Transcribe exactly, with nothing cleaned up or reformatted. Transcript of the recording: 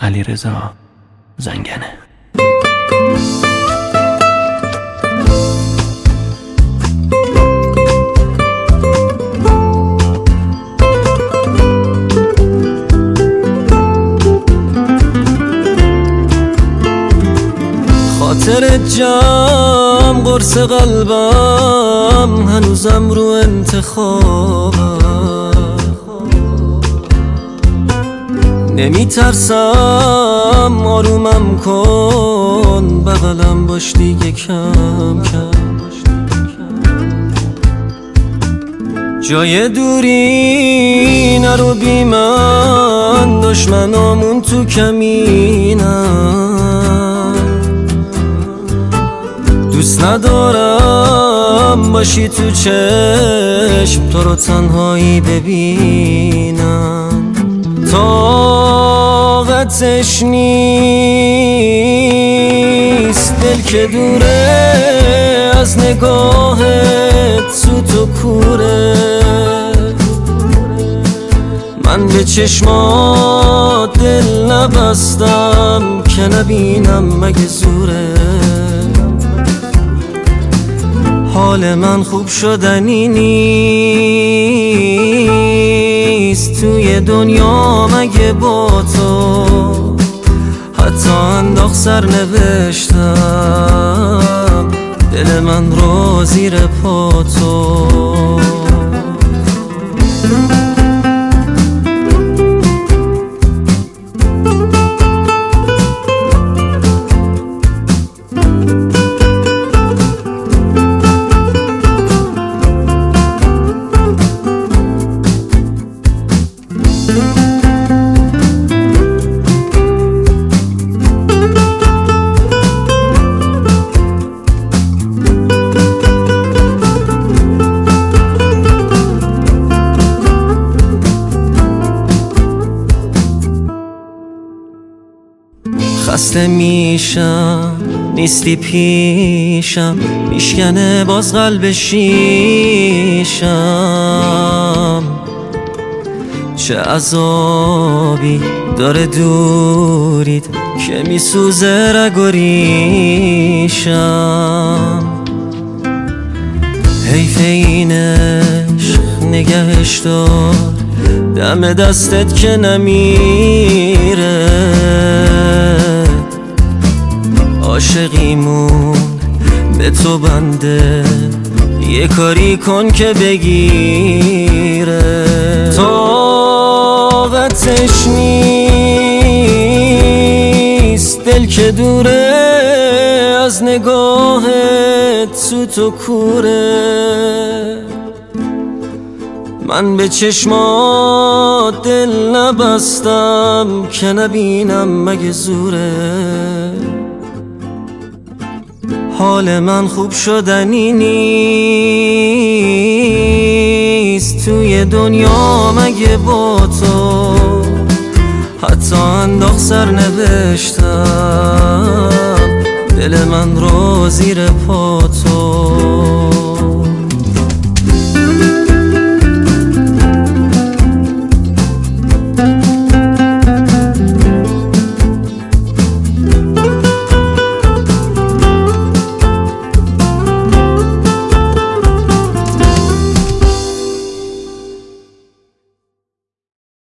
علیرضا زنگنه. خاطر جمع قرص قلبم هنوزم رو انتخابم، نمی ترسم آرومم کن بغلم باش دیگه کم کم. جای دوری نرو بی من، دشمنامون تو کمینم. دوست ندارم باشی تو چشم تو رو تنهایی ببینم. طاقتش نیست دل که دوره از نگاهت سوت و کوره. من به چشمات دل نبستم که نبینم مگه زوره. حال من خوب شدنی نیست توی دنیا مگه با تو، حتی انداخت سر نوشتم دل من رو زیر پا تو. خسته میشم نیستی پیشم، میشکنه باز قلب شیشم. چه عذابی داره دورید که میسوزه رگ و ریشم. حیف این عشق نگهش دار دم دستت که نمیره. عاشقیمون به تو بنده یه کاری کن که بگیره. طاقتش نیست دل که دوره از نگاهت سوت و کوره. من به چشمات دل نبستم که نبینم مگه زوره. حال من خوب شدنی نیست توی دنیا مگه با تو، حتی انداخت سر نوشتم دل من رو زیر پا تو. thank you